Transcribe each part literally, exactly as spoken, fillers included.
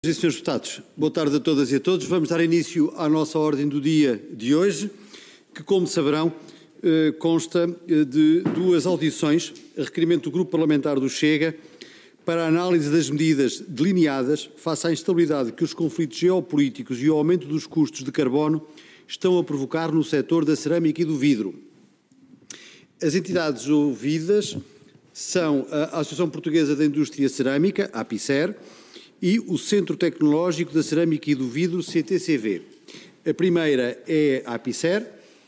Senhoras e senhores deputados, boa tarde a todas e a todos. Vamos dar início à nossa ordem do dia de hoje, que, como saberão, consta de duas audições, a requerimento do Grupo Parlamentar do Chega para a análise das medidas delineadas face à instabilidade que os conflitos geopolíticos e o aumento dos custos de carbono estão a provocar no setor da cerâmica e do vidro. As entidades ouvidas são a Associação Portuguesa da Indústria Cerâmica, a APICER, e o Centro Tecnológico da Cerâmica e do Vidro, C T C V. A primeira é a APICER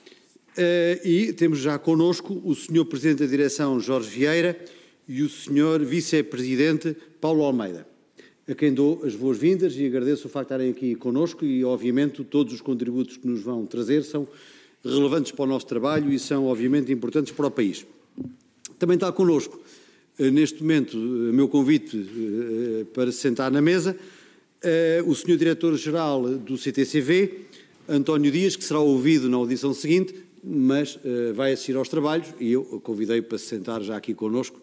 e temos já connosco o senhor Presidente da Direção, Jorge Vieira, e o senhor Vice-Presidente, Paulo Almeida, a quem dou as boas-vindas e agradeço o facto de estarem aqui connosco e, obviamente, todos os contributos que nos vão trazer são relevantes para o nosso trabalho e são, obviamente, importantes para o país. Também está connosco, neste momento, o meu convite para se sentar na mesa, o senhor Diretor-Geral do C T C V, António Dias, que será ouvido na audição seguinte, mas vai assistir aos trabalhos e eu o convidei para se sentar já aqui connosco,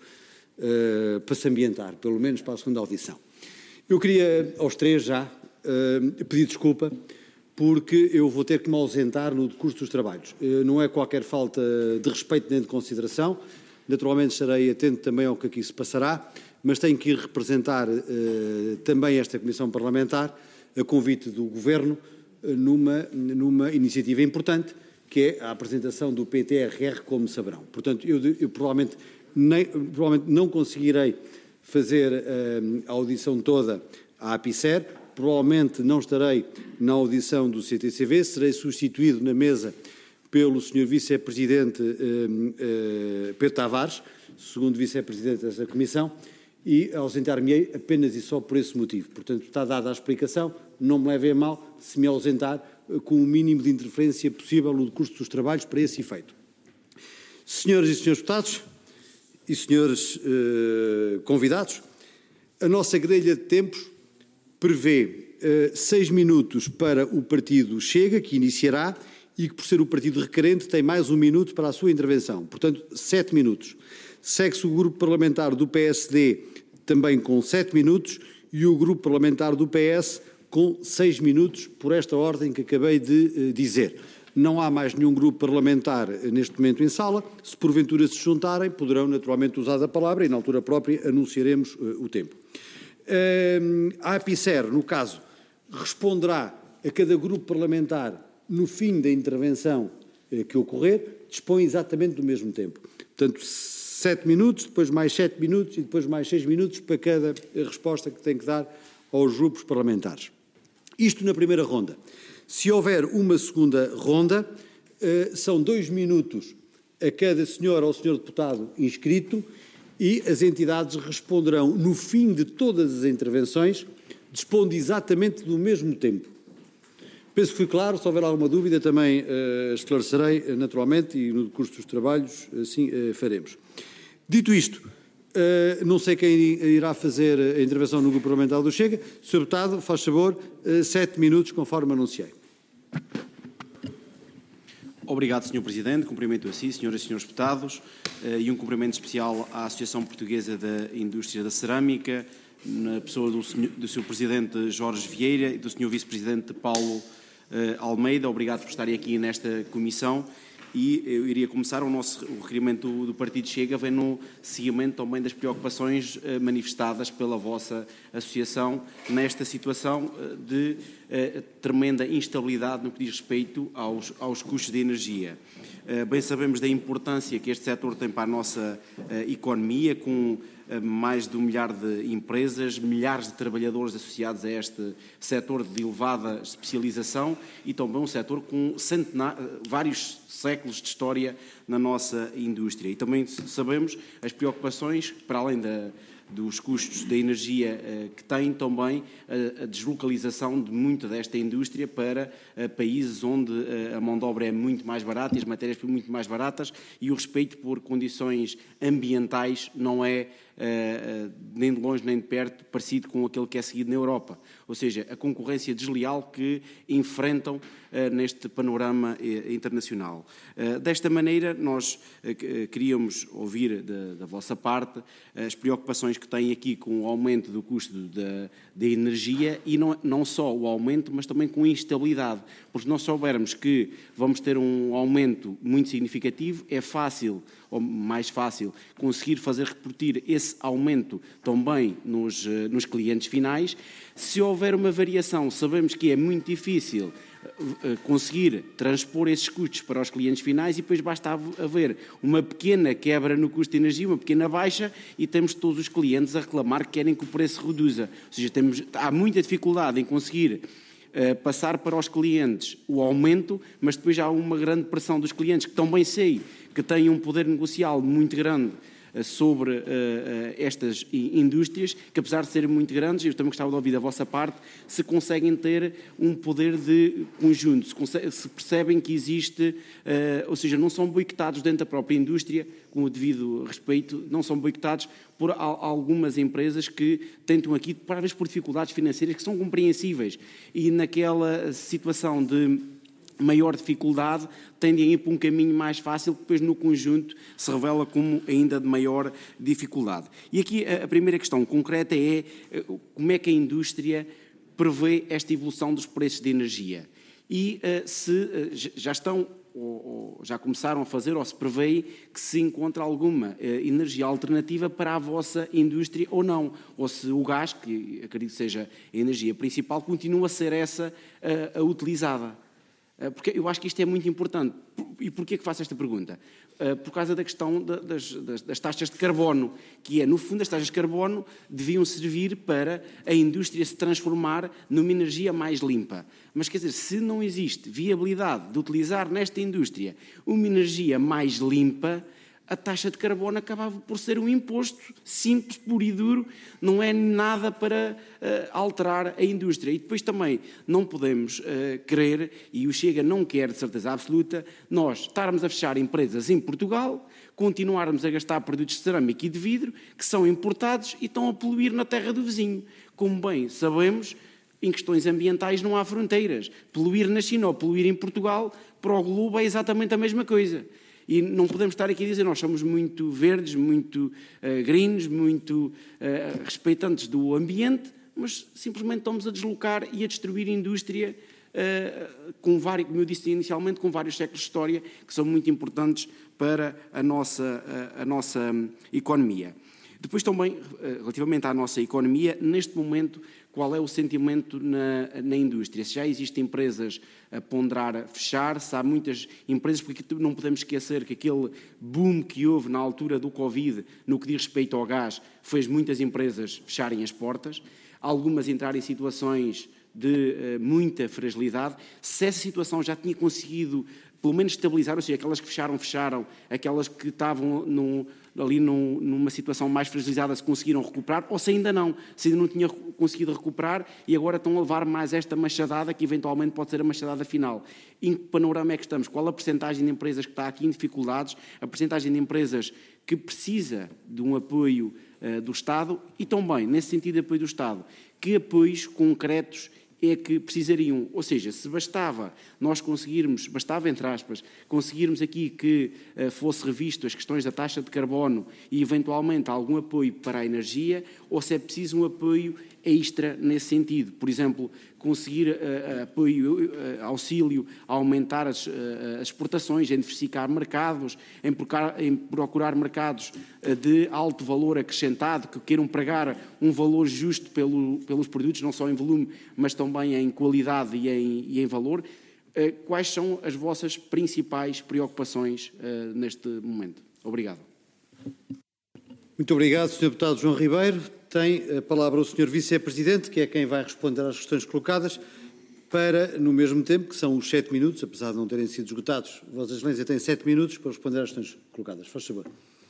para se ambientar, pelo menos para a segunda audição. Eu queria, aos três já, pedir desculpa, porque eu vou ter que me ausentar no decurso dos trabalhos. Não é qualquer falta de respeito nem de consideração. Naturalmente estarei atento também ao que aqui se passará, mas tenho que ir representar uh, também esta Comissão Parlamentar, a convite do Governo, uh, numa, numa iniciativa importante, que é a apresentação do P T R R, como saberão. Portanto, eu, eu provavelmente, nem, provavelmente não conseguirei fazer uh, a audição toda à APICER, provavelmente não estarei na audição do C T C V, serei substituído na mesa pelo senhor Vice-Presidente eh, eh, Pedro Tavares, segundo Vice-Presidente dessa Comissão, e ausentar-me-ei apenas e só por esse motivo. Portanto, está dada a explicação, não me levem a mal se me ausentar com o mínimo de interferência possível no decurso dos trabalhos para esse efeito. Senhoras e senhores deputados e senhores eh, convidados, a nossa grelha de tempos prevê eh, seis minutos para o partido Chega, que iniciará, e que, por ser o partido requerente, tem mais um minuto para a sua intervenção. Portanto, sete minutos. Segue-se o grupo parlamentar do P S D também com sete minutos e o grupo parlamentar do P S com seis minutos, por esta ordem que acabei de uh, dizer. Não há mais nenhum grupo parlamentar uh, neste momento em sala. Se porventura se juntarem, poderão naturalmente usar a palavra e, na altura própria, anunciaremos uh, o tempo. Uh, a APICER, no caso, responderá a cada grupo parlamentar no fim da intervenção eh, que ocorrer, dispõe exatamente do mesmo tempo. Portanto, sete minutos, depois mais sete minutos e depois mais seis minutos para cada resposta que tem que dar aos grupos parlamentares. Isto na primeira ronda. Se houver uma segunda ronda, eh, são dois minutos a cada senhor ou senhor deputado inscrito e as entidades responderão no fim de todas as intervenções, dispondo exatamente do mesmo tempo. Penso que fui claro, se houver alguma dúvida também uh, esclarecerei uh, naturalmente e no decurso dos trabalhos assim uh, faremos. Dito isto, uh, não sei quem irá fazer a intervenção no Grupo Parlamentar do Chega. senhor Deputado, faz favor, uh, sete minutos conforme anunciei. Obrigado, senhor Presidente. Cumprimento a si, senhoras e senhores deputados, uh, e um cumprimento especial à Associação Portuguesa da Indústria da Cerâmica, na pessoa do senhor, do senhor Presidente Jorge Vieira e do senhor Vice-Presidente Paulo Uh, Almeida. Obrigado por estarem aqui nesta comissão e eu iria começar o nosso o requerimento do, do Partido Chega vem no seguimento também das preocupações uh, manifestadas pela vossa associação nesta situação uh, de uh, tremenda instabilidade no que diz respeito aos, aos custos de energia. Uh, bem sabemos da importância que este setor tem para a nossa uh, economia, com mais de um milhar de empresas, milhares de trabalhadores associados a este setor de elevada especialização e também um setor com vários séculos de história na nossa indústria. E também sabemos as preocupações, para além da, dos custos da energia uh, que tem, também a, a deslocalização de muita desta indústria para uh, países onde uh, a mão de obra é muito mais barata e as matérias muito mais baratas e o respeito por condições ambientais não é nem de longe nem de perto, parecido com aquele que é seguido na Europa. Ou seja, a concorrência desleal que enfrentam neste panorama internacional. Desta maneira, nós queríamos ouvir da, da vossa parte as preocupações que têm aqui com o aumento do custo da, da energia e não, não só o aumento, mas também com a instabilidade. Porque se nós soubermos que vamos ter um aumento muito significativo, é fácil, ou mais fácil, conseguir fazer repercutir esse aumento também nos, nos clientes finais. Se houver uma variação, sabemos que é muito difícil conseguir transpor esses custos para os clientes finais e depois basta haver uma pequena quebra no custo de energia, uma pequena baixa e temos todos os clientes a reclamar que querem que o preço reduza. Ou seja, temos, há muita dificuldade em conseguir uh, passar para os clientes o aumento, mas depois há uma grande pressão dos clientes que também sei que têm um poder negocial muito grande sobre uh, uh, estas indústrias, que apesar de serem muito grandes, eu também gostava de ouvir da vossa parte, se conseguem ter um poder de conjunto, se, consegue, se percebem que existe, uh, ou seja, não são boicotados dentro da própria indústria, com o devido respeito, não são boicotados por algumas empresas que tentam aqui, por vezes por dificuldades financeiras que são compreensíveis, e naquela situação de maior dificuldade, tendem a ir para um caminho mais fácil, que depois no conjunto se revela como ainda de maior dificuldade. E aqui a primeira questão concreta é como é que a indústria prevê esta evolução dos preços de energia e se já estão ou já começaram a fazer ou se prevê que se encontra alguma energia alternativa para a vossa indústria ou não, ou se o gás, que acredito que seja a energia principal, continua a ser essa a, a utilizada. Porque eu acho que isto é muito importante. E porquê que faço esta pergunta? Por causa da questão das, das, das taxas de carbono, que é, no fundo, as taxas de carbono deviam servir para a indústria se transformar numa energia mais limpa. Mas, quer dizer, se não existe viabilidade de utilizar nesta indústria uma energia mais limpa, a taxa de carbono acabava por ser um imposto simples, puro e duro, não é nada para uh, alterar a indústria. E depois também não podemos uh, querer, e o Chega não quer de certeza absoluta, nós estarmos a fechar empresas em Portugal, continuarmos a gastar produtos de cerâmica e de vidro que são importados e estão a poluir na terra do vizinho. Como bem sabemos, em questões ambientais não há fronteiras. Poluir na China ou poluir em Portugal, para o globo é exatamente a mesma coisa. E não podemos estar aqui a dizer nós somos muito verdes, muito uh, greens, muito uh, respeitantes do ambiente, mas simplesmente estamos a deslocar e a destruir a indústria, uh, com vários, como eu disse inicialmente, com vários séculos de história que são muito importantes para a nossa, a, a nossa um, economia. Depois também, relativamente à nossa economia, neste momento, qual é o sentimento na, na indústria? Se já existem empresas a ponderar a fechar, se há muitas empresas, porque não podemos esquecer que aquele boom que houve na altura do Covid, no que diz respeito ao gás, fez muitas empresas fecharem as portas, algumas entrarem em situações de uh, muita fragilidade. Se essa situação já tinha conseguido pelo menos estabilizar, ou seja, aquelas que fecharam, fecharam, aquelas que estavam num, ali num, numa situação mais fragilizada se conseguiram recuperar, ou se ainda não, se ainda não tinham conseguido recuperar e agora estão a levar mais esta machadada que eventualmente pode ser a machadada final. Em que panorama é que estamos? Qual a percentagem de empresas que está aqui em dificuldades, a percentagem de empresas que precisa de um apoio uh, do Estado e também, nesse sentido de apoio do Estado, que apoios concretos é que precisariam, ou seja, se bastava nós conseguirmos, bastava entre aspas, conseguirmos aqui que uh, fosse revisto as questões da taxa de carbono e eventualmente algum apoio para a energia, ou se é preciso um apoio extra nesse sentido. Por exemplo, conseguir uh, apoio, uh, auxílio a aumentar as, uh, as exportações, em diversificar mercados, em procurar, em procurar mercados uh, de alto valor acrescentado, que queiram pagar um valor justo pelo, pelos produtos, não só em volume, mas também em qualidade e em, e em valor. Uh, quais são as vossas principais preocupações uh, neste momento? Obrigado. Muito obrigado, senhor Deputado João Ribeiro. Tem a palavra o senhor Vice-Presidente, que é quem vai responder às questões colocadas, para, no mesmo tempo, que são os sete minutos, apesar de não terem sido esgotados. Vossa Excelência tem sete minutos para responder às questões colocadas. Faz favor.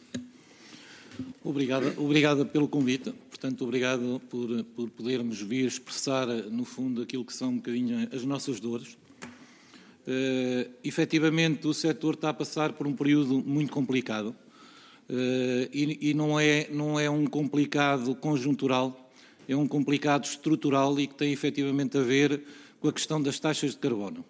Obrigado, obrigado pelo convite. Portanto, obrigado por, por podermos vir expressar, no fundo, aquilo que são um bocadinho as nossas dores. Uh, efetivamente, o setor está a passar por um período muito complicado. e, e não, é, não é um complicado conjuntural, é um complicado estrutural e que tem efetivamente a ver com a questão das taxas de carbono.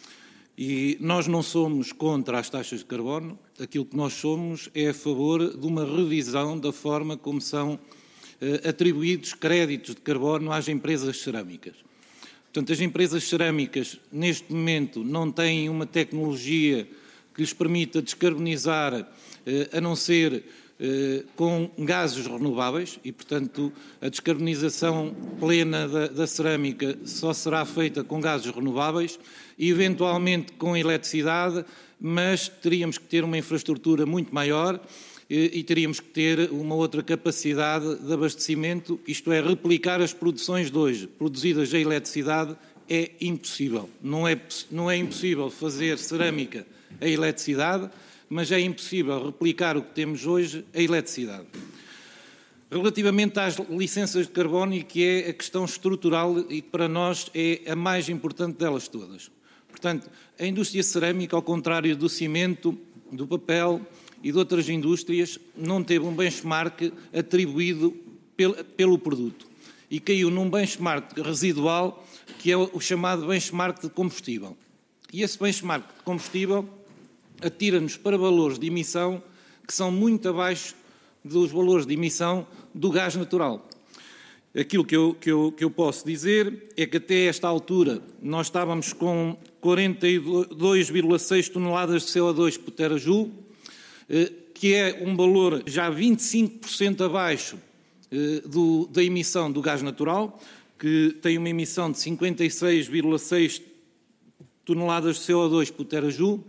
E nós não somos contra as taxas de carbono, aquilo que nós somos é a favor de uma revisão da forma como são eh, atribuídos créditos de carbono às empresas cerâmicas. Portanto, as empresas cerâmicas, neste momento, não têm uma tecnologia que lhes permita descarbonizar, eh, a não ser eh, com gases renováveis, e, portanto, a descarbonização plena da, da cerâmica só será feita com gases renováveis, e eventualmente com eletricidade, mas teríamos que ter uma infraestrutura muito maior e, e teríamos que ter uma outra capacidade de abastecimento, isto é, replicar as produções de hoje, produzidas a eletricidade, é impossível. Não é, não é impossível fazer cerâmica a eletricidade, mas é impossível replicar o que temos hoje a eletricidade. Relativamente às licenças de carbono, que é a questão estrutural e que para nós é a mais importante delas todas. Portanto, a indústria cerâmica, ao contrário do cimento, do papel e de outras indústrias, não teve um benchmark atribuído pelo produto e caiu num benchmark residual, que é o chamado benchmark de combustível. E esse benchmark de combustível atira-nos para valores de emissão que são muito abaixo dos valores de emissão do gás natural. Aquilo que eu, que, eu, que eu posso dizer é que até esta altura nós estávamos com quarenta e dois vírgula seis toneladas de C O dois por terajoule, que é um valor já vinte e cinco por cento abaixo do, da emissão do gás natural, que tem uma emissão de cinquenta e seis vírgula seis toneladas de C O dois por terajoule,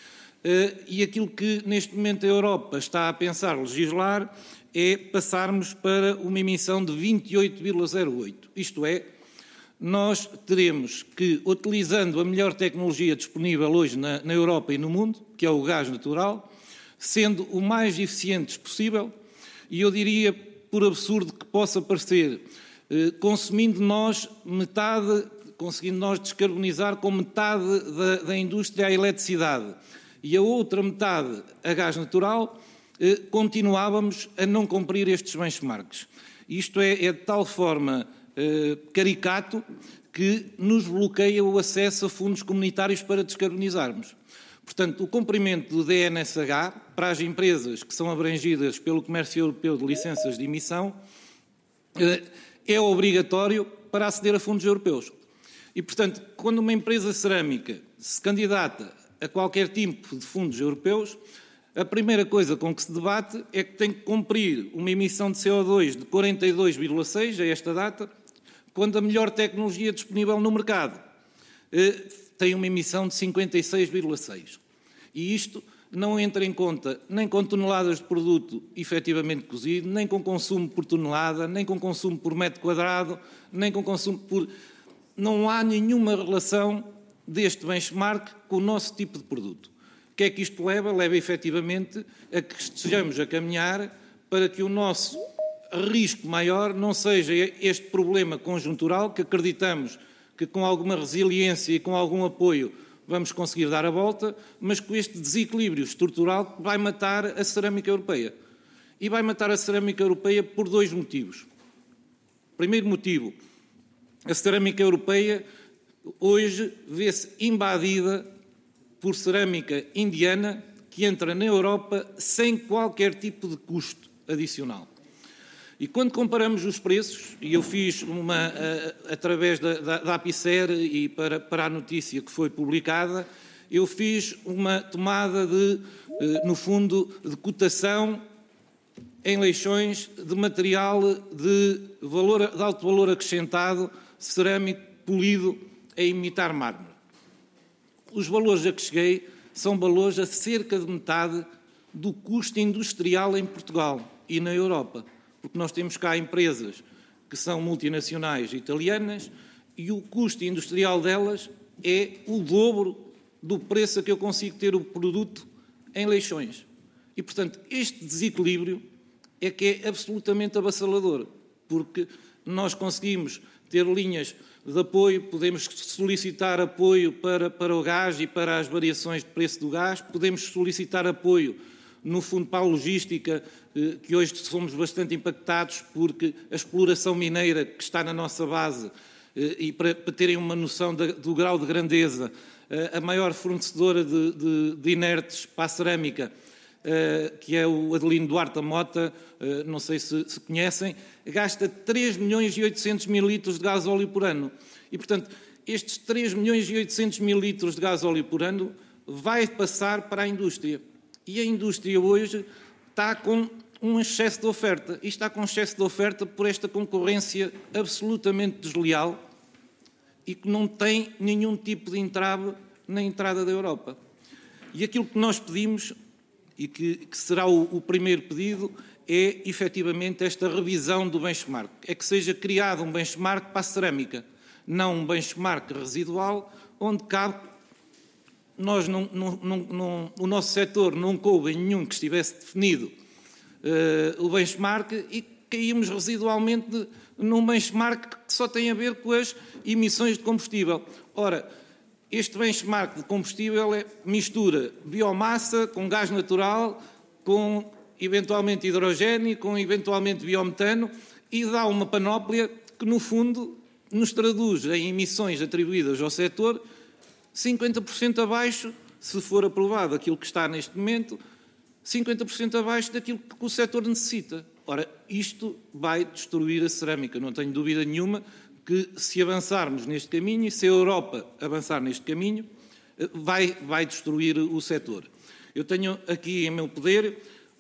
e aquilo que neste momento a Europa está a pensar legislar é passarmos para uma emissão de vinte e oito vírgula zero oito. Isto é, nós teremos que, utilizando a melhor tecnologia disponível hoje na, na Europa e no mundo, que é o gás natural, sendo o mais eficientes possível, e eu diria, por absurdo que possa parecer, eh, consumindo nós metade, conseguindo nós descarbonizar com metade da, da indústria a eletricidade e a outra metade a gás natural, eh, continuávamos a não cumprir estes benchmarks. Isto é, é de tal forma eh, caricato que nos bloqueia o acesso a fundos comunitários para descarbonizarmos. Portanto, o cumprimento do D N S H para as empresas que são abrangidas pelo Comércio Europeu de Licenças de Emissão eh, é obrigatório para aceder a fundos europeus. E, portanto, quando uma empresa cerâmica se candidata a qualquer tipo de fundos europeus, a primeira coisa com que se debate é que tem que cumprir uma emissão de C O dois de quarenta e dois vírgula seis a esta data, quando a melhor tecnologia disponível no mercado eh, tem uma emissão de cinquenta e seis vírgula seis. E isto não entra em conta nem com toneladas de produto efetivamente cozido, nem com consumo por tonelada, nem com consumo por metro quadrado, nem com consumo por... Não há nenhuma relação deste benchmark com o nosso tipo de produto. O que é que isto leva? Leva efetivamente a que estejamos a caminhar para que o nosso risco maior não seja este problema conjuntural que acreditamos que com alguma resiliência e com algum apoio vamos conseguir dar a volta, mas com este desequilíbrio estrutural que vai matar a cerâmica europeia. E vai matar a cerâmica europeia por dois motivos. Primeiro motivo, a cerâmica europeia hoje vê-se invadida por cerâmica indiana que entra na Europa sem qualquer tipo de custo adicional. E quando comparamos os preços, e eu fiz uma, a, através da, da, da Apicer e para, para a notícia que foi publicada, eu fiz uma tomada de, no fundo, de cotação em leixões de material de, valor, de alto valor acrescentado, cerâmico polido a imitar mármore. Os valores a que cheguei são valores a cerca de metade do custo industrial em Portugal e na Europa. Porque nós temos cá empresas que são multinacionais italianas e o custo industrial delas é o dobro do preço a que eu consigo ter o produto em leixões. E, portanto, este desequilíbrio é que é absolutamente avassalador, porque nós conseguimos ter linhas de apoio, podemos solicitar apoio para, para o gás e para as variações de preço do gás, podemos solicitar apoio no fundo para a logística, que hoje somos bastante impactados porque a exploração mineira que está na nossa base, e para, para terem uma noção de, do grau de grandeza, a maior fornecedora de, de, de inertes para a cerâmica, que é o Adelino Duarte da Mota, não sei se, se conhecem, gasta três milhões e oitocentos mil litros de gasóleo por ano. E, portanto, estes três milhões e oitocentos mil litros de gasóleo por ano vai passar para a indústria. E a indústria hoje está com um excesso de oferta. E está com excesso de oferta por esta concorrência absolutamente desleal e que não tem nenhum tipo de entrave na entrada da Europa. E aquilo que nós pedimos, e que, que será o, o primeiro pedido, é efetivamente esta revisão do benchmark. É que seja criado um benchmark para a cerâmica, não um benchmark residual, onde cabe. Nós não, não, não, não, o nosso setor não coube em nenhum que estivesse definido uh, o benchmark e caímos residualmente num benchmark que só tem a ver com as emissões de combustível. Ora, este benchmark de combustível é mistura biomassa com gás natural, com eventualmente hidrogênio, com eventualmente biometano e dá uma panóplia que, no fundo, nos traduz em emissões atribuídas ao setor cinquenta por cento abaixo, se for aprovado aquilo que está neste momento, cinquenta por cento abaixo daquilo que o setor necessita. Ora, isto vai destruir a cerâmica, não tenho dúvida nenhuma que se avançarmos neste caminho, e se a Europa avançar neste caminho, vai, vai destruir o setor. Eu tenho aqui em meu poder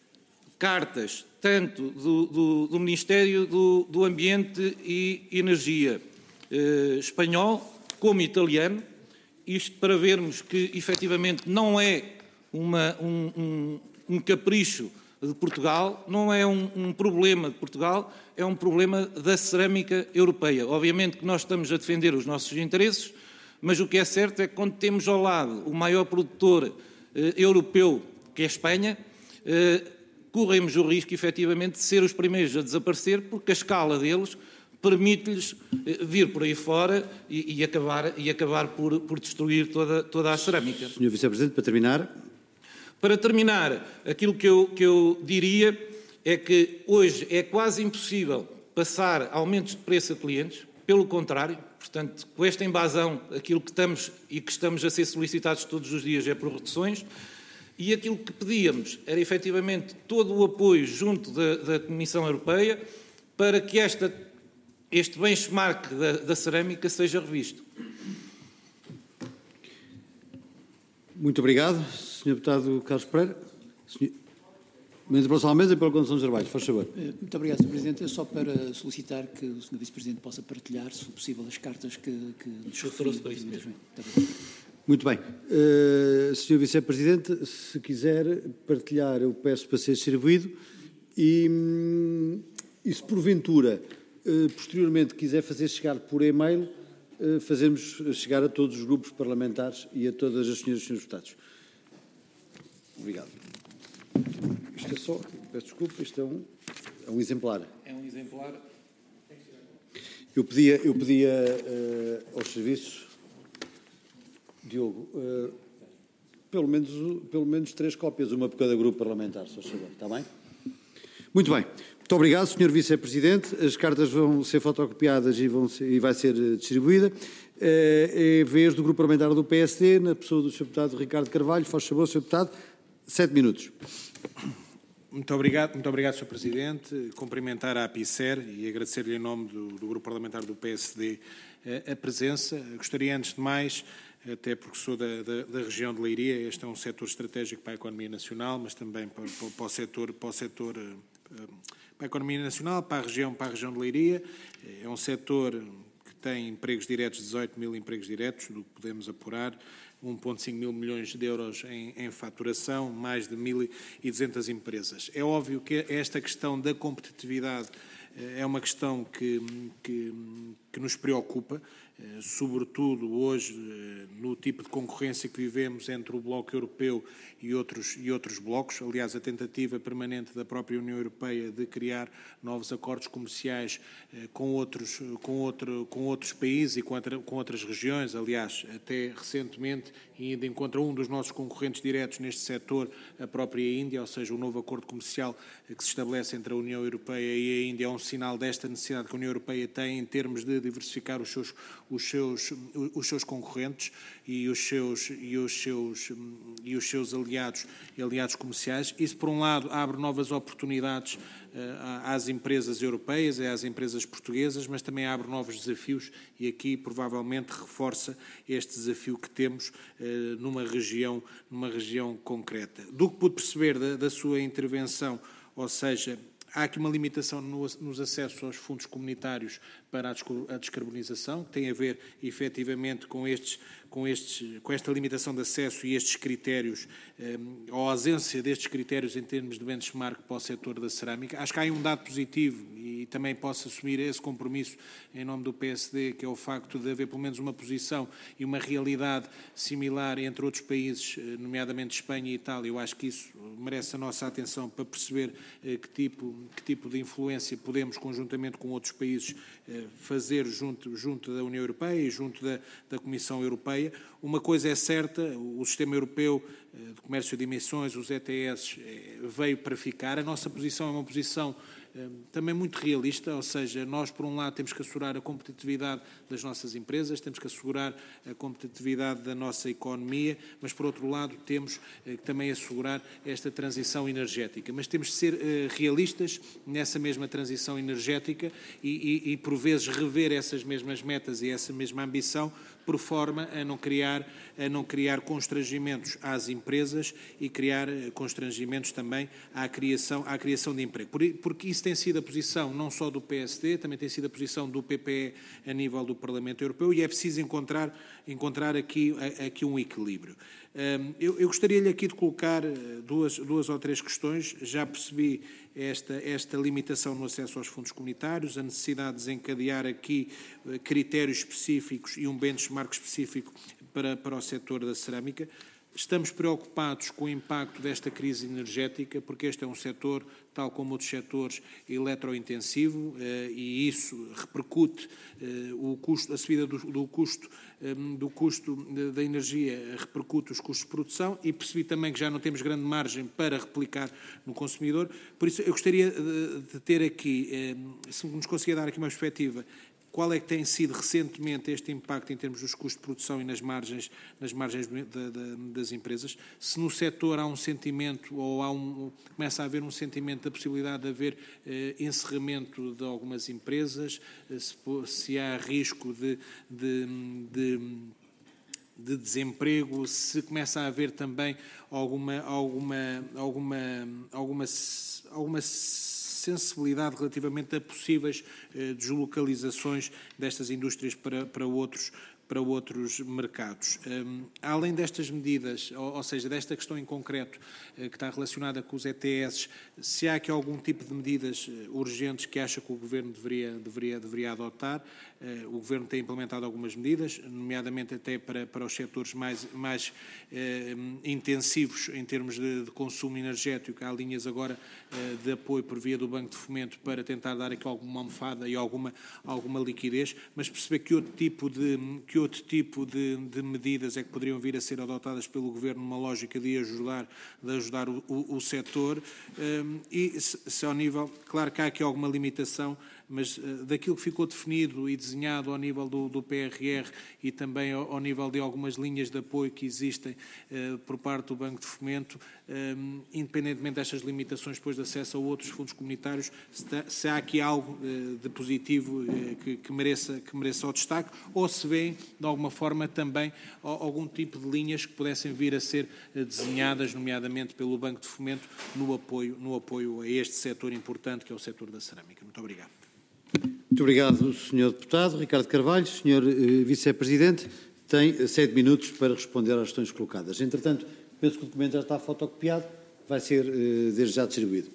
cartas, tanto do, do, do Ministério do, do Ambiente e Energia eh, espanhol como italiano, isto para vermos que, efetivamente, não é uma, um, um, um capricho de Portugal, não é um, um problema de Portugal, é um problema da cerâmica europeia. Obviamente que nós estamos a defender os nossos interesses, mas o que é certo é que quando temos ao lado o maior produtor eh, europeu, que é a Espanha, eh, corremos o risco, efetivamente, de ser os primeiros a desaparecer, porque a escala deles permite-lhes vir por aí fora e, e acabar, e acabar por, por destruir toda, toda a cerâmica. senhor Vice-Presidente, para terminar. Para terminar, aquilo que eu, que eu diria é que hoje é quase impossível passar aumentos de preço a clientes, pelo contrário, portanto, com esta invasão, aquilo que estamos e que estamos a ser solicitados todos os dias é por reduções, e aquilo que pedíamos era efetivamente todo o apoio junto da, da Comissão Europeia para que esta, este benchmark da, da cerâmica seja revisto. Muito obrigado, senhor Deputado Carlos Pereira. senhor Ministro da à mesa e pela condução dos trabalhos, faz favor. Muito obrigado, senhor Presidente. É só para solicitar que o senhor Vice-Presidente possa partilhar, se for possível, as cartas que, que nos referiu. Muito bem. Uh, senhor Vice-Presidente, se quiser partilhar, eu peço para ser distribuído e, e se porventura, uh, posteriormente, quiser fazer chegar por e-mail, uh, fazemos chegar a todos os grupos parlamentares e a todas as senhoras e senhores deputados. Obrigado. Isto é só, peço desculpa, isto é um, é um exemplar. É um exemplar. Eu pedia, eu pedia uh, aos serviços, Diogo, uh, pelo, menos, pelo menos três cópias, uma por cada grupo parlamentar, se faz favor, está bem? Muito bem. Muito obrigado, senhor Vice-Presidente. As cartas vão ser fotocopiadas e, vão ser, e vai ser distribuída. Uh, é a vez do grupo parlamentar do P S D, na pessoa do senhor Deputado Ricardo Carvalho. Faz favor, senhor Deputado, sete minutos. Muito obrigado, muito obrigado, senhor Presidente. Cumprimentar a APICER e agradecer-lhe em nome do, do Grupo Parlamentar do P S D a, a presença. Gostaria, antes de mais, até porque sou da, da, da região de Leiria, este é um setor estratégico para a economia nacional, mas também para, para, para o setor, para o setor, para a economia nacional, para a região, para a região de Leiria. É um setor que tem empregos diretos, dezoito mil empregos diretos, do que podemos apurar, um vírgula cinco mil milhões de euros em, em faturação, mais de mil e duzentas empresas. É óbvio que esta questão da competitividade é uma questão que, que, que nos preocupa. sobretudo hoje no tipo de concorrência que vivemos entre o Bloco Europeu e outros, e outros blocos. Aliás, a tentativa permanente da própria União Europeia de criar novos acordos comerciais com outros, com outro, com outros países e com, outra, com outras regiões. Aliás, até recentemente, ainda encontra um dos nossos concorrentes diretos neste setor, a própria Índia, ou seja, o novo acordo comercial que se estabelece entre a União Europeia e a Índia é um sinal desta necessidade que a União Europeia tem em termos de diversificar os seus, os seus, os seus concorrentes e os seus, e os seus, e os seus aliados, aliados comerciais. Isso, por um lado, abre novas oportunidades às empresas europeias e às empresas portuguesas, mas também abre novos desafios e aqui provavelmente reforça este desafio que temos numa região, numa região concreta. Do que pude perceber da, da sua intervenção, ou seja, há aqui uma limitação no, nos acessos aos fundos comunitários para a descarbonização, que tem a ver efetivamente com, estes, com, estes, com esta limitação de acesso e estes critérios, eh, ou a ausência destes critérios em termos de benchmark para o setor da cerâmica. Acho que há aí um dado positivo e também posso assumir esse compromisso em nome do P S D, que é o facto de haver pelo menos uma posição e uma realidade similar entre outros países, nomeadamente Espanha e Itália. Eu acho que isso merece a nossa atenção para perceber eh, que, tipo, que tipo de influência podemos, conjuntamente com outros países, eh, fazer junto, junto da União Europeia e junto da, da Comissão Europeia. Uma coisa é certa, o sistema europeu de comércio de emissões, os E T S, veio para ficar. A nossa posição é uma posição também muito realista, ou seja, nós, por um lado, temos que assegurar a competitividade das nossas empresas, temos que assegurar a competitividade da nossa economia, mas, por outro lado, temos que também assegurar esta transição energética. Mas temos de ser realistas nessa mesma transição energética e, e, e por vezes, rever essas mesmas metas e essa mesma ambição, por forma a não criar, a não criar constrangimentos às empresas e criar constrangimentos também à criação, à criação de emprego. Porque isso tem sido a posição não só do P S D, também tem sido a posição do P P E a nível do Parlamento Europeu e é preciso encontrar, encontrar aqui, aqui um equilíbrio. Eu, eu gostaria-lhe aqui de colocar duas, duas ou três questões. Já percebi esta, esta limitação no acesso aos fundos comunitários, a necessidade de desencadear aqui critérios específicos e um benchmark específico para, para o setor da cerâmica. Estamos preocupados com o impacto desta crise energética, porque este é um setor, tal como outros setores, eletrointensivo, e isso repercute o custo, a subida do, do custo, do custo da energia repercute os custos de produção e percebi também que já não temos grande margem para replicar no consumidor. Por isso, eu gostaria de ter aqui, se nos conseguir dar aqui uma perspectiva, qual é que tem sido recentemente este impacto em termos dos custos de produção e nas margens, nas margens de, de, das empresas? Se no setor há um sentimento, ou há um, começa a haver um sentimento da possibilidade de haver eh, encerramento de algumas empresas, eh, se, se há risco de, de, de de desemprego, se começa a haver também alguma, alguma, alguma, alguma, alguma sensibilidade relativamente a possíveis eh, deslocalizações destas indústrias para, para outros para outros mercados. Um, além destas medidas, ou, ou seja, desta questão em concreto uh, que está relacionada com os E T S, se há aqui algum tipo de medidas uh, urgentes que acha que o Governo deveria, deveria, deveria adotar, uh, o Governo tem implementado algumas medidas, nomeadamente até para, para os setores mais, mais uh, intensivos em termos de, de consumo energético. Há linhas agora uh, de apoio por via do Banco de Fomento para tentar dar aqui alguma almofada e alguma, alguma liquidez, mas perceber que outro tipo de que outro tipo de, de medidas é que poderiam vir a ser adotadas pelo Governo numa lógica de ajudar, de ajudar o, o, o setor um, e se, se ao nível, claro que há aqui alguma limitação, mas uh, daquilo que ficou definido e desenhado ao nível do, do P R R e também ao, ao nível de algumas linhas de apoio que existem uh, por parte do Banco de Fomento, um, independentemente destas limitações depois de acesso a outros fundos comunitários, se, tá, se há aqui algo uh, de positivo uh, que, que, mereça, que mereça o destaque, ou se vêem de alguma forma também algum tipo de linhas que pudessem vir a ser desenhadas, nomeadamente pelo Banco de Fomento, no apoio, no apoio a este setor importante que é o setor da cerâmica. Muito obrigado. Muito obrigado, senhor Deputado. Ricardo Carvalho, senhor Vice-Presidente, tem sete minutos para responder às questões colocadas. Entretanto, penso que o documento já está fotocopiado, vai ser desde já distribuído.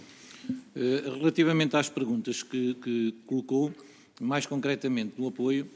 Relativamente às perguntas que, que colocou, mais concretamente no apoio,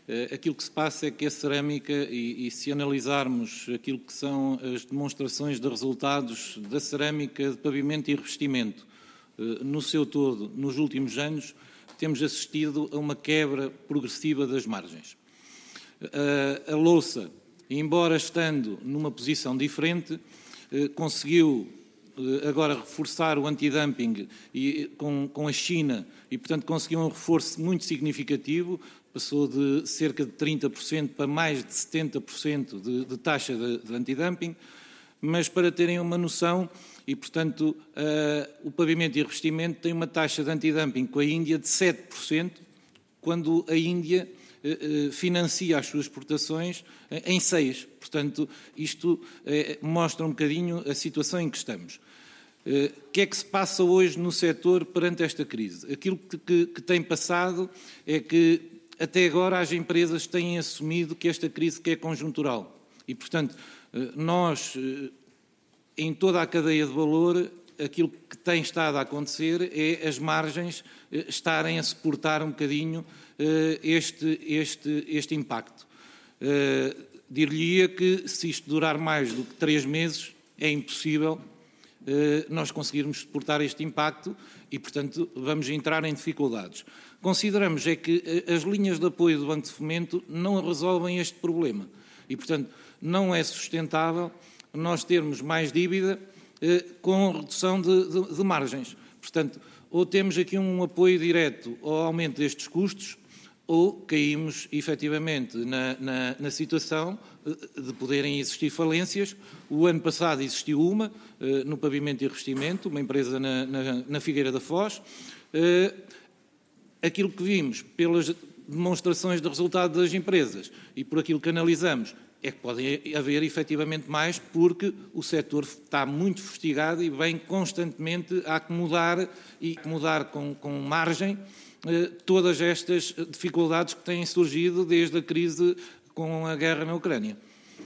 Aquilo que se passa é que a cerâmica, e, e se analisarmos aquilo que são as demonstrações de resultados da cerâmica de pavimento e revestimento, no seu todo, nos últimos anos, temos assistido a uma quebra progressiva das margens. A, a louça, embora estando numa posição diferente, conseguiu agora reforçar o antidumping e, com, com a China e, portanto, conseguiu um reforço muito significativo, passou de cerca de trinta por cento para mais de setenta por cento de, de taxa de, de antidumping, mas para terem uma noção, e, portanto, uh, o pavimento e revestimento tem uma taxa de antidumping com a Índia de sete por cento, quando a Índia uh, uh, financia as suas exportações uh, em seis por cento. Portanto, isto uh, mostra um bocadinho a situação em que estamos. O que é que se passa hoje no setor perante esta crise? Aquilo que, que, que tem passado é que, até agora, as empresas têm assumido que esta crise que é conjuntural. E, portanto, nós, em toda a cadeia de valor, aquilo que tem estado a acontecer é as margens estarem a suportar um bocadinho este, este, este impacto. Dir-lhe-ia que, se isto durar mais do que três meses, é impossível nós conseguirmos suportar este impacto e, portanto, vamos entrar em dificuldades. Consideramos é que as linhas de apoio do Banco de Fomento não resolvem este problema e, portanto, não é sustentável nós termos mais dívida com redução de, de, de margens. Portanto, ou temos aqui um apoio direto ao aumento destes custos, ou caímos efetivamente na, na, na situação de poderem existir falências. O ano passado existiu uma, no pavimento e revestimento, uma empresa na, na, na Figueira da Foz. Aquilo que vimos pelas demonstrações de resultado das empresas e por aquilo que analisamos é que podem haver efetivamente mais, porque o setor está muito fustigado e vem constantemente a acomodar e acomodar com, com margem todas estas dificuldades que têm surgido desde a crise com a guerra na Ucrânia.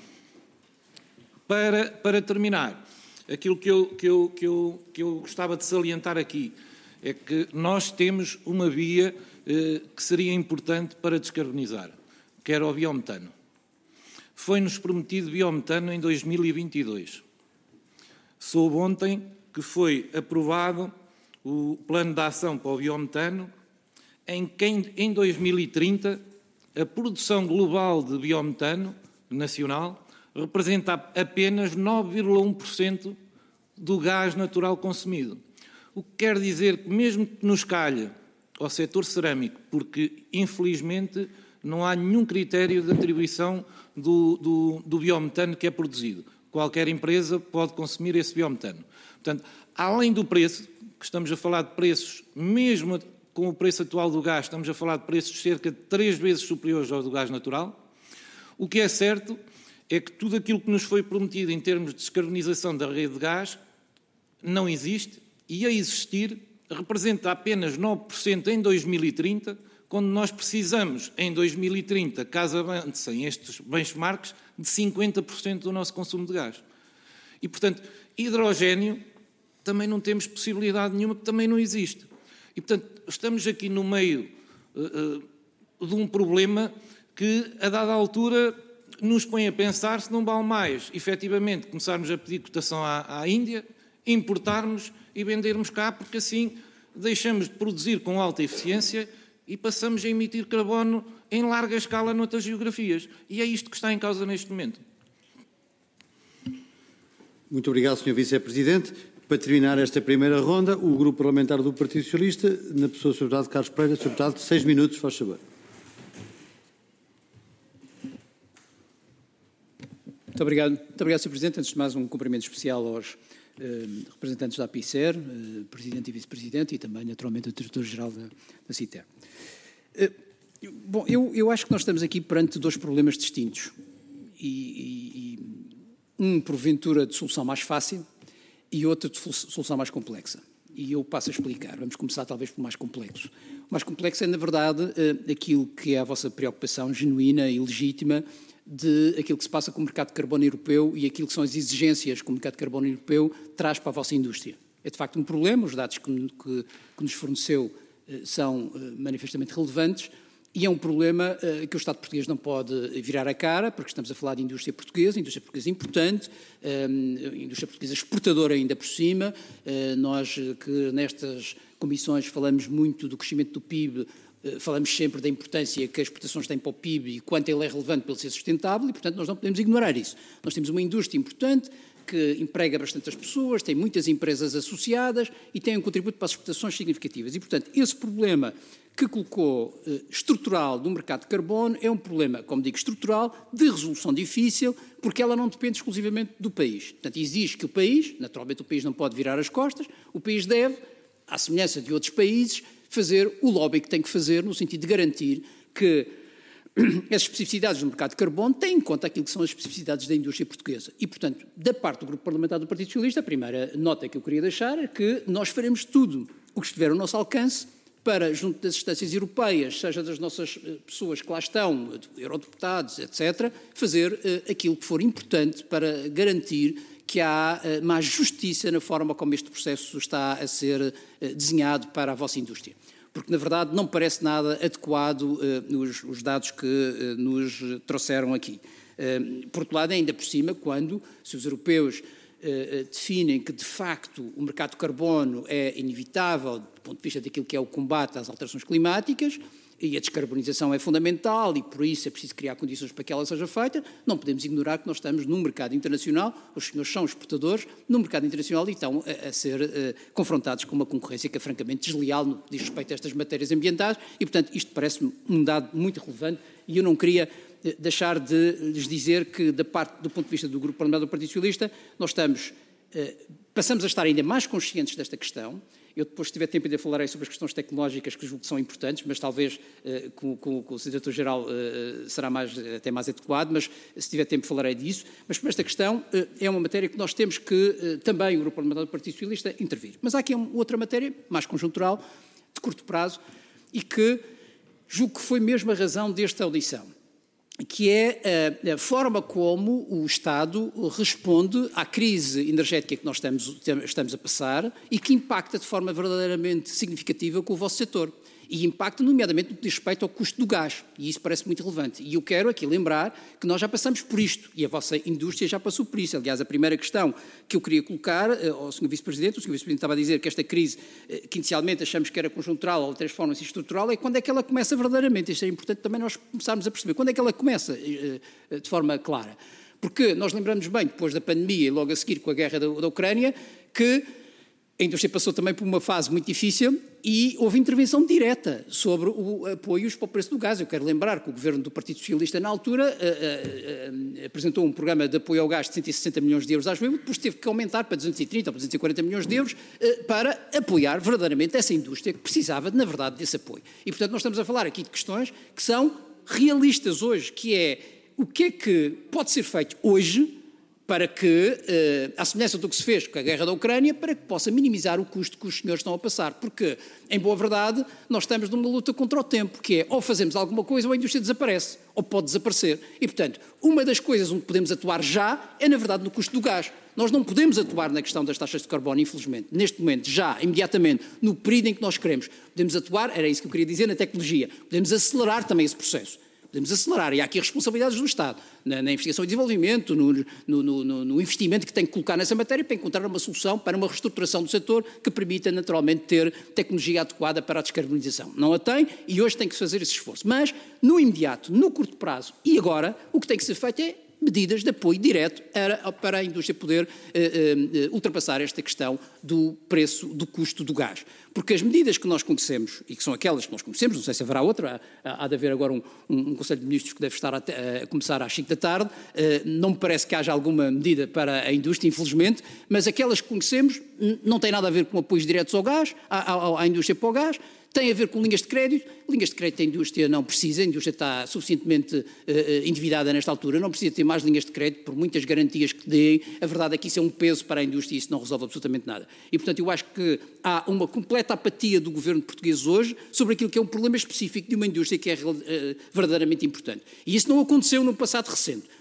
Para, para terminar, aquilo que eu, que, eu, que, eu, que eu gostava de salientar aqui é que nós temos uma via eh, que seria importante para descarbonizar, que era o biometano. Foi-nos prometido biometano em dois mil e vinte e dois. Soube ontem que foi aprovado o plano de ação para o biometano, em que em dois mil e trinta a produção global de biometano nacional representa apenas nove vírgula um por cento do gás natural consumido. O que quer dizer que, mesmo que nos calhe ao setor cerâmico, porque infelizmente não há nenhum critério de atribuição do, do, do biometano que é produzido. Qualquer empresa pode consumir esse biometano. Portanto, além do preço, que estamos a falar de preços, mesmo com o preço atual do gás, estamos a falar de preços cerca de três vezes superiores ao do gás natural. O que é certo é que tudo aquilo que nos foi prometido em termos de descarbonização da rede de gás não existe e, a existir, representa apenas nove por cento em dois mil e trinta, quando nós precisamos, em dois mil e trinta, caso avancem estes benchmarks, de cinquenta por cento do nosso consumo de gás. E, portanto, hidrogénio também não temos possibilidade nenhuma, porque também não existe. E, portanto, estamos aqui no meio uh, uh, de um problema que, a dada altura, nos põe a pensar se não vale mais, efetivamente, começarmos a pedir cotação à, à Índia, importarmos e vendermos cá, porque assim deixamos de produzir com alta eficiência e passamos a emitir carbono em larga escala noutras geografias. E é isto que está em causa neste momento. Muito obrigado, senhor Vice-Presidente. Para terminar esta primeira ronda, o Grupo Parlamentar do Partido Socialista, na pessoa do senhor Deputado Carlos Pereira, senhor Deputado, seis minutos, faz favor. Muito obrigado. Muito obrigado, senhor Presidente. Antes de mais, um cumprimento especial aos eh, representantes da APICER, eh, Presidente e Vice-Presidente, e também, naturalmente, ao Diretor-Geral da, da CITER. Eh, bom, eu, eu acho que nós estamos aqui perante dois problemas distintos. E, e, e um, porventura, de solução mais fácil, e outra de solução mais complexa. E eu passo a explicar. Vamos começar talvez pelo mais complexo. O mais complexo é, na verdade, aquilo que é a vossa preocupação genuína e legítima de aquilo que se passa com o mercado de carbono europeu e aquilo que são as exigências que o mercado de carbono europeu traz para a vossa indústria. É, de facto, um problema. Os dados que, que, que nos forneceu são manifestamente relevantes. E é um problema uh, que o Estado português não pode virar a cara, porque estamos a falar de indústria portuguesa, indústria portuguesa importante, um, indústria portuguesa exportadora ainda por cima. Uh, nós que nestas comissões falamos muito do crescimento do P I B, uh, falamos sempre da importância que as exportações têm para o P I B e quanto ele é relevante para ele ser sustentável e, portanto, nós não podemos ignorar isso. Nós temos uma indústria importante que emprega bastantes pessoas, tem muitas empresas associadas e tem um contributo para as exportações significativas. E, portanto, esse problema que colocou eh, estrutural do mercado de carbono é um problema, como digo, estrutural, de resolução difícil, porque ela não depende exclusivamente do país. Portanto, exige que o país, naturalmente o país não pode virar as costas, o país deve, à semelhança de outros países, fazer o lobby que tem que fazer no sentido de garantir que as especificidades do mercado de carbono têm em conta aquilo que são as especificidades da indústria portuguesa. E, portanto, da parte do Grupo Parlamentar do Partido Socialista, a primeira nota que eu queria deixar é que nós faremos tudo o que estiver ao nosso alcance para, junto das instâncias europeias, seja das nossas pessoas que lá estão, eurodeputados, etcétera, fazer uh, aquilo que for importante para garantir que há uh, mais justiça na forma como este processo está a ser uh, desenhado para a vossa indústria. Porque, na verdade, não parece nada adequado uh, nos os dados que uh, nos trouxeram aqui. Uh, por outro lado, ainda por cima, quando, se os europeus Uh, definem que, de facto, o mercado de carbono é inevitável do ponto de vista daquilo que é o combate às alterações climáticas e a descarbonização é fundamental e, por isso, é preciso criar condições para que ela seja feita, não podemos ignorar que nós estamos num mercado internacional, os senhores são exportadores, num mercado internacional e estão a, a ser uh, confrontados com uma concorrência que é francamente desleal no que diz respeito a estas matérias ambientais e, portanto, isto parece-me um dado muito relevante e eu não queria deixar de lhes dizer que, da parte, do ponto de vista do Grupo Parlamentar do Partido Socialista, nós estamos, eh, passamos a estar ainda mais conscientes desta questão. Eu depois, se tiver tempo, ainda falarei sobre as questões tecnológicas que julgo que são importantes, mas talvez eh, com, com, com o Diretor-Geral eh, será mais, até mais adequado, mas se tiver tempo falarei disso. Mas por esta questão eh, é uma matéria que nós temos que, eh, também, o Grupo Parlamentar do Partido Socialista, intervir. Mas há aqui uma outra matéria, mais conjuntural, de curto prazo, e que julgo que foi mesmo a razão desta audição, que é a, a forma como o Estado responde à crise energética que nós estamos, estamos a passar e que impacta de forma verdadeiramente significativa com o vosso setor. E impacta, nomeadamente, no que diz respeito ao custo do gás. E isso parece muito relevante. E eu quero aqui lembrar que nós já passamos por isto. E a vossa indústria já passou por isso. Aliás, a primeira questão que eu queria colocar ao senhor Vice-Presidente, o senhor Vice-Presidente estava a dizer que esta crise, que inicialmente achamos que era conjuntural ou transforma-se em estrutural, é quando é que ela começa verdadeiramente. Isto é importante também nós começarmos a perceber. Quando é que ela começa de forma clara? Porque nós lembramos bem, depois da pandemia e logo a seguir com a guerra da, da Ucrânia, que a indústria passou também por uma fase muito difícil e houve intervenção direta sobre o apoios para o preço do gás. Eu quero lembrar que o governo do Partido Socialista, na altura, uh, uh, uh, apresentou um programa de apoio ao gás de cento e sessenta milhões de euros às vezes, depois teve que aumentar para duzentos e trinta ou duzentos e quarenta milhões de euros uh, para apoiar verdadeiramente essa indústria que precisava, na verdade, desse apoio. E, portanto, nós estamos a falar aqui de questões que são realistas hoje, que é o que é que pode ser feito hoje para que, eh, à semelhança do que se fez com a guerra da Ucrânia, para que possa minimizar o custo que os senhores estão a passar. Porque, em boa verdade, nós estamos numa luta contra o tempo, que é ou fazemos alguma coisa ou a indústria desaparece, ou pode desaparecer. E, portanto, uma das coisas onde podemos atuar já é, na verdade, no custo do gás. Nós não podemos atuar na questão das taxas de carbono, infelizmente, neste momento, já, imediatamente, no período em que nós queremos. Podemos atuar, era isso que eu queria dizer, na tecnologia. Podemos acelerar também esse processo. Podemos acelerar, e há aqui responsabilidades do Estado, na, na investigação e desenvolvimento, no, no, no, no investimento que tem que colocar nessa matéria para encontrar uma solução para uma reestruturação do setor que permita naturalmente ter tecnologia adequada para a descarbonização. Não a tem e hoje tem que fazer esse esforço. Mas, no imediato, no curto prazo e agora, o que tem que ser feito é medidas de apoio direto para a indústria poder uh, uh, ultrapassar esta questão do preço, do custo do gás. Porque as medidas que nós conhecemos, e que são aquelas que nós conhecemos, não sei se haverá outra, há, há de haver agora um, um, um Conselho de Ministros que deve estar a, a começar às cinco da tarde, uh, não me parece que haja alguma medida para a indústria, infelizmente, mas aquelas que conhecemos não têm nada a ver com apoios diretos ao gás, à, à, à indústria para o gás, tem a ver com linhas de crédito. Linhas de crédito a indústria não precisa, a indústria está suficientemente uh, endividada nesta altura, não precisa ter mais linhas de crédito por muitas garantias que deem. A verdade é que isso é um peso para a indústria e isso não resolve absolutamente nada. E, portanto, eu acho que há uma completa apatia do governo português hoje sobre aquilo que é um problema específico de uma indústria que é uh, verdadeiramente importante. E isso não aconteceu no passado recente.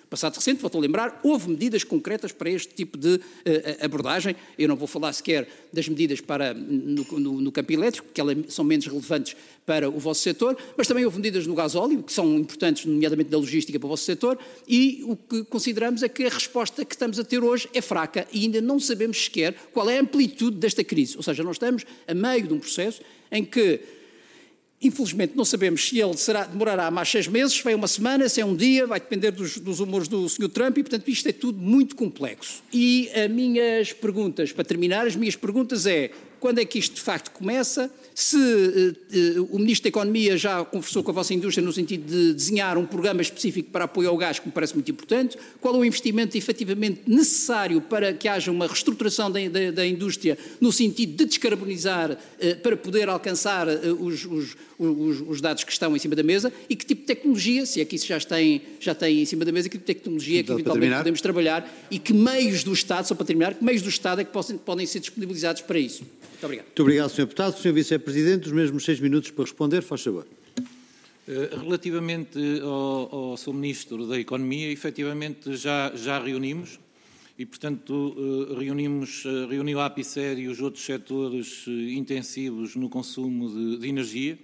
passado recente, volto a lembrar, houve medidas concretas para este tipo de uh, abordagem. Eu não vou falar sequer das medidas para, no, no, no campo elétrico, porque elas são menos relevantes para o vosso setor, mas também houve medidas no gasóleo, que são importantes, nomeadamente da logística para o vosso setor, e o que consideramos é que a resposta que estamos a ter hoje é fraca e ainda não sabemos sequer qual é a amplitude desta crise. Ou seja, nós estamos a meio de um processo em que, infelizmente, não sabemos se ele será, demorará mais seis meses, se vai uma semana, se é um dia, vai depender dos, dos humores do senhor Trump e, portanto, isto é tudo muito complexo. E as minhas perguntas, para terminar, as minhas perguntas é: quando é que isto de facto começa? Se uh, uh, o Ministro da Economia já conversou com a vossa indústria no sentido de desenhar um programa específico para apoio ao gás, que me parece muito importante. Qual é o investimento efetivamente necessário para que haja uma reestruturação da, da, da indústria no sentido de descarbonizar, uh, para poder alcançar uh, os, os, os, os dados que estão em cima da mesa? E que tipo de tecnologia, se é que isso já tem, já tem em cima da mesa, que tipo de tecnologia é que eventualmente podemos trabalhar e que meios do Estado, só para terminar, que meios do Estado é que possam, podem ser disponibilizados para isso? Muito obrigado. Muito obrigado, senhor Deputado. senhor Vice-Presidente, os mesmos seis minutos para responder, faz favor. Relativamente ao, ao senhor Ministro da Economia, efetivamente já, já reunimos e, portanto, reunimos, reuniu a APICER e os outros setores intensivos no consumo de, de energia.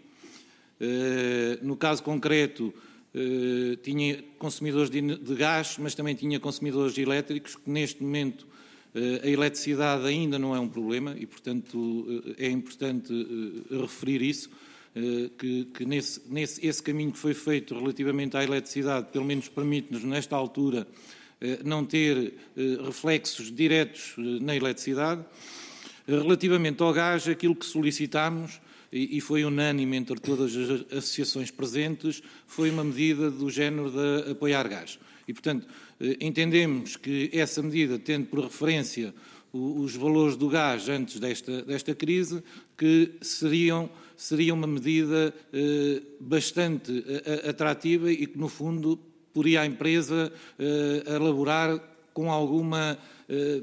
No caso concreto, tinha consumidores de, de gás, mas também tinha consumidores elétricos, que neste momento a eletricidade ainda não é um problema e, portanto, é importante referir isso, que, que nesse, nesse esse caminho que foi feito relativamente à eletricidade, pelo menos permite-nos, nesta altura, não ter reflexos diretos na eletricidade. Relativamente ao gás, aquilo que solicitámos, e foi unânime entre todas as associações presentes, foi uma medida do género de apoiar gás. E, portanto, entendemos que essa medida, tendo por referência os valores do gás antes desta, desta crise, que seriam, seria uma medida eh, bastante atrativa e que, no fundo, poria a empresa eh, elaborar com alguma, eh,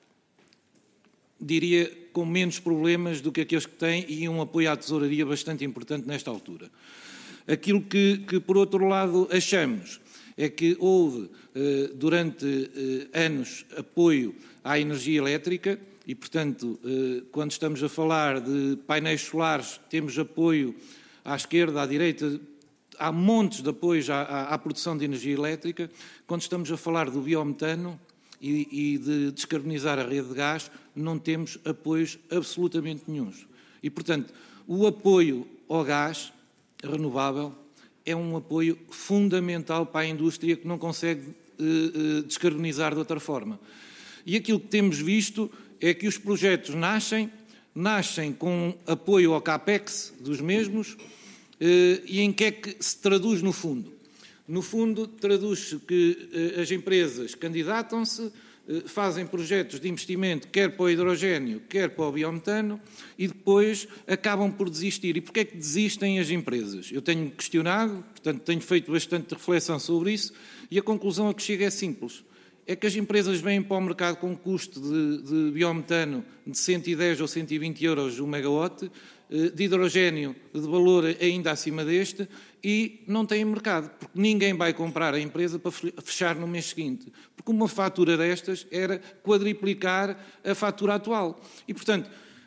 diria, com menos problemas do que aqueles que têm e um apoio à tesouraria bastante importante nesta altura. Aquilo que, que por outro lado, achamos é que houve, durante anos, apoio à energia elétrica e, portanto, quando estamos a falar de painéis solares, temos apoio à esquerda, à direita, há montes de apoios à, à, à produção de energia elétrica. Quando estamos a falar do biometano e, e de descarbonizar a rede de gás, não temos apoios absolutamente nenhuns. E, portanto, o apoio ao gás renovável é um apoio fundamental para a indústria que não consegue eh, descarbonizar de outra forma. E aquilo que temos visto é que os projetos nascem, nascem com apoio ao CAPEX dos mesmos, eh, e em que é que se traduz no fundo? No fundo, traduz-se que eh, as empresas candidatam-se, fazem projetos de investimento quer para o hidrogénio, quer para o biometano e depois acabam por desistir. E porquê é que desistem as empresas? Eu tenho questionado, portanto tenho feito bastante reflexão sobre isso e a conclusão a que chego é simples. É que as empresas vêm para o mercado com um custo de, de biometano de cento e dez ou cento e vinte euros o megawatt, de hidrogénio de valor ainda acima deste, e não têm mercado, porque ninguém vai comprar a empresa para fechar no mês seguinte, porque uma fatura destas era quadriplicar a fatura atual. E, portanto,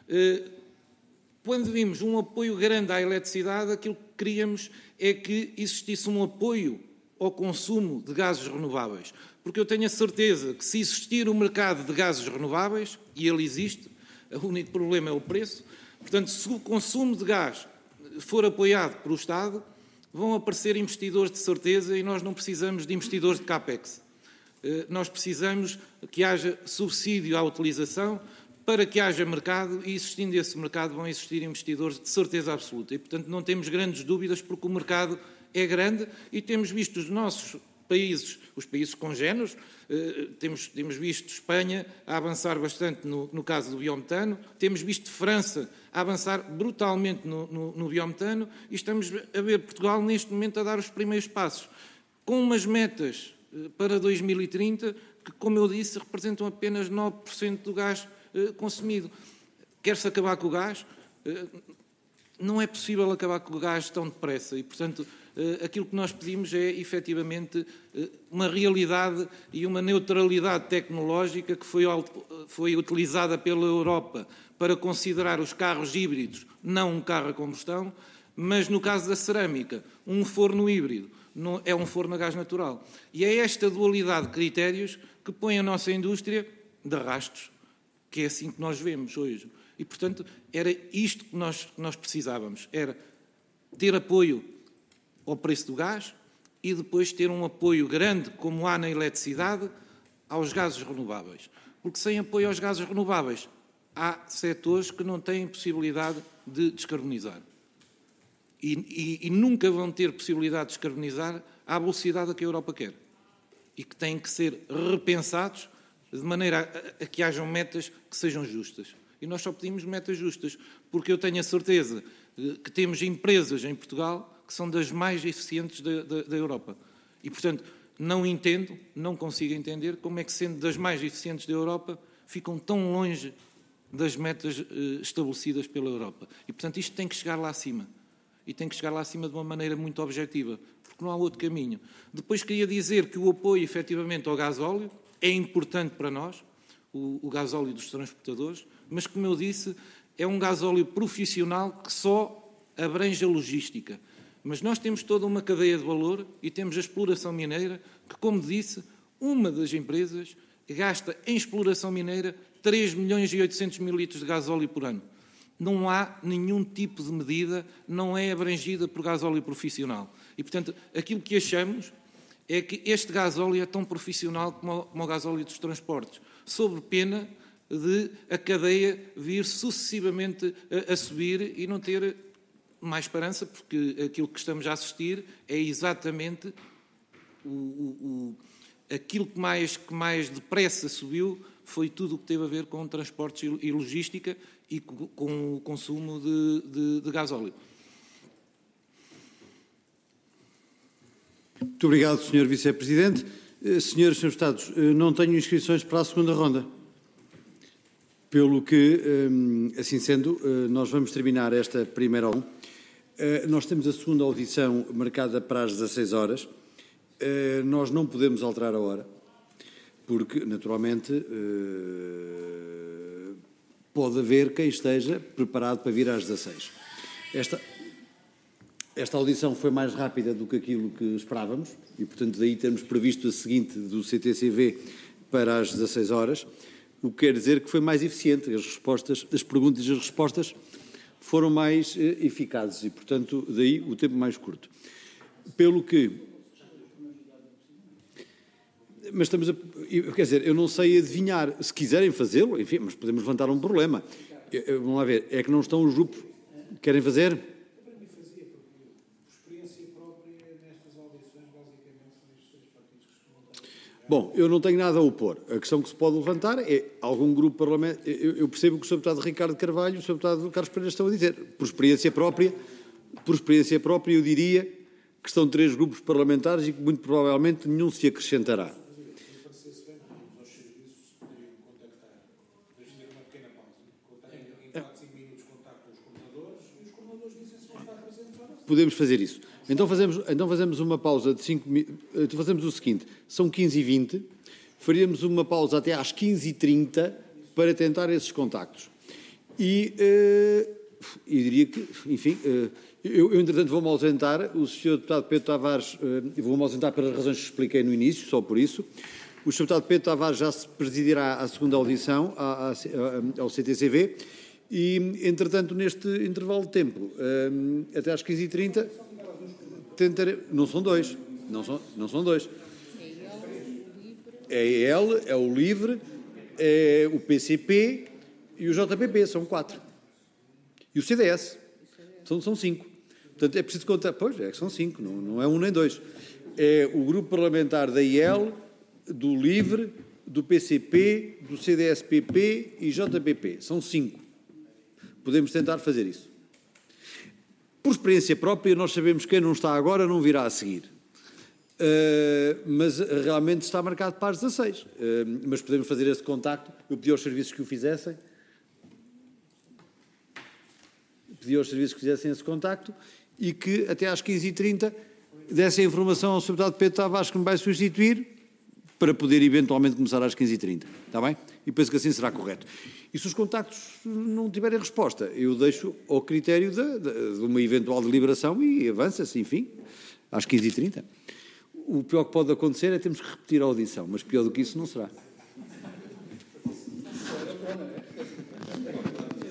quando vimos um apoio grande à eletricidade, aquilo que queríamos é que existisse um apoio ao consumo de gases renováveis, porque eu tenho a certeza que se existir um mercado de gases renováveis, e ele existe, o único problema é o preço, portanto, se o consumo de gás for apoiado pelo Estado, vão aparecer investidores de certeza e nós não precisamos de investidores de CAPEX. Nós precisamos que haja subsídio à utilização para que haja mercado e, existindo esse mercado, vão existir investidores de certeza absoluta. E, portanto, não temos grandes dúvidas porque o mercado é grande e temos visto os nossos países, os países congéneros, eh, temos, temos visto Espanha a avançar bastante no, no caso do biometano, temos visto França a avançar brutalmente no, no, no biometano e estamos a ver Portugal neste momento a dar os primeiros passos, com umas metas eh, para dois mil e trinta que, como eu disse, representam apenas nove por cento do gás eh, consumido. Quer-se acabar com o gás? Eh, não é possível acabar com o gás tão depressa e, portanto, aquilo que nós pedimos é, efetivamente, uma realidade e uma neutralidade tecnológica que foi, foi utilizada pela Europa para considerar os carros híbridos não um carro a combustão, mas, no caso da cerâmica, um forno híbrido é um forno a gás natural. E é esta dualidade de critérios que põe a nossa indústria de rastos, que é assim que nós vemos hoje. E, portanto, era isto que nós, que nós precisávamos, era ter apoio ao preço do gás e depois ter um apoio grande, como há na eletricidade, aos gases renováveis. Porque sem apoio aos gases renováveis, há setores que não têm possibilidade de descarbonizar. E, e, e nunca vão ter possibilidade de descarbonizar à velocidade a que a Europa quer. E que têm que ser repensados de maneira a, a que hajam metas que sejam justas. E nós só pedimos metas justas, porque eu tenho a certeza que temos empresas em Portugal que são das mais eficientes da, da, da Europa. E, portanto, não entendo, não consigo entender como é que, sendo das mais eficientes da Europa, ficam tão longe das metas eh, estabelecidas pela Europa. E, portanto, isto tem que chegar lá acima. E tem que chegar lá acima de uma maneira muito objetiva, porque não há outro caminho. Depois queria dizer que o apoio, efetivamente, ao gasóleo é importante para nós, o, o gasóleo dos transportadores, mas, como eu disse, é um gasóleo profissional que só abrange a logística. Mas nós temos toda uma cadeia de valor e temos a exploração mineira, que, como disse, uma das empresas gasta em exploração mineira três milhões e oitocentos mil litros de gasóleo por ano. Não há nenhum tipo de medida, não é abrangida por gasóleo profissional. E, portanto, aquilo que achamos é que este gasóleo é tão profissional como o, como o gasóleo dos transportes, sob pena de a cadeia vir sucessivamente a, a subir e não ter mais esperança, porque aquilo que estamos a assistir é exatamente o, o, o, aquilo que mais, que mais depressa subiu foi tudo o que teve a ver com transportes e logística e com o consumo de, de, de gasóleo. Muito obrigado, senhor Vice-Presidente. Senhores e senhores Deputados, não tenho inscrições para a segunda ronda. Pelo que, assim sendo, nós vamos terminar esta primeira audição. Nós temos a segunda audição marcada para as dezasseis horas. Nós não podemos alterar a hora, porque, naturalmente, pode haver quem esteja preparado para vir às dezasseis. Esta, esta audição foi mais rápida do que aquilo que esperávamos e, portanto, daí termos previsto a seguinte do C T C V para as dezasseis horas, o que quer dizer que foi mais eficiente. As respostas, as perguntas e as respostas foram mais eh, eficazes e, portanto, daí o tempo mais curto. Pelo que... Mas estamos a... Quer dizer, eu não sei adivinhar. Se quiserem fazê-lo, enfim, mas podemos levantar um problema. Vamos lá ver. É que não estão os grupos que querem fazer? Bom, eu não tenho nada a opor. A questão que se pode levantar é algum grupo parlamentar. Eu, eu percebo que o senhor Deputado Ricardo Carvalho e o senhor Deputado Carlos Pereira estão a dizer. Por experiência própria, por experiência própria, eu diria que estão três grupos parlamentares e que muito provavelmente nenhum se acrescentará. Podemos fazer isso. Então fazemos, então fazemos uma pausa de cinco minutos. Então fazemos o seguinte, são quinze e vinte, faríamos uma pausa até às quinze e trinta para tentar esses contactos. E uh, eu diria que, enfim, uh, eu, eu entretanto vou-me ausentar, o senhor Deputado Pedro Tavares, uh, vou-me ausentar pelas razões que expliquei no início, só por isso. O senhor Deputado Pedro Tavares já se presidirá à segunda audição, à, à, ao C T C V, e, entretanto, neste intervalo de tempo, uh, até às quinze e trinta, tentarei... Não são dois, não são, não são dois. É ele, é o LIVRE, é o P C P e o J P P, são quatro. E o C D S, são, são cinco. Portanto, é preciso contar... Pois, é que são cinco, não, não é um nem dois. É o grupo parlamentar da I L, do LIVRE, do P C P, do C D S P P e J P P. São cinco. Podemos tentar fazer isso. Por experiência própria, nós sabemos que quem não está agora não virá a seguir. Uh, mas realmente está marcado para as dezasseis. Uh, mas podemos fazer esse contacto. Eu pedi aos serviços que o fizessem. pedi aos serviços que fizessem esse contacto e que até às quinze e trinta dessem a informação ao senhor Deputado Pedro Tavares que me vai substituir para poder eventualmente começar às quinze e trinta. Está bem? E penso que assim será correto. E se os contactos não tiverem resposta, eu deixo ao critério de, de, de uma eventual deliberação e avança-se, enfim, às quinze e trinta. O pior que pode acontecer é termos que repetir a audição, mas pior do que isso não será.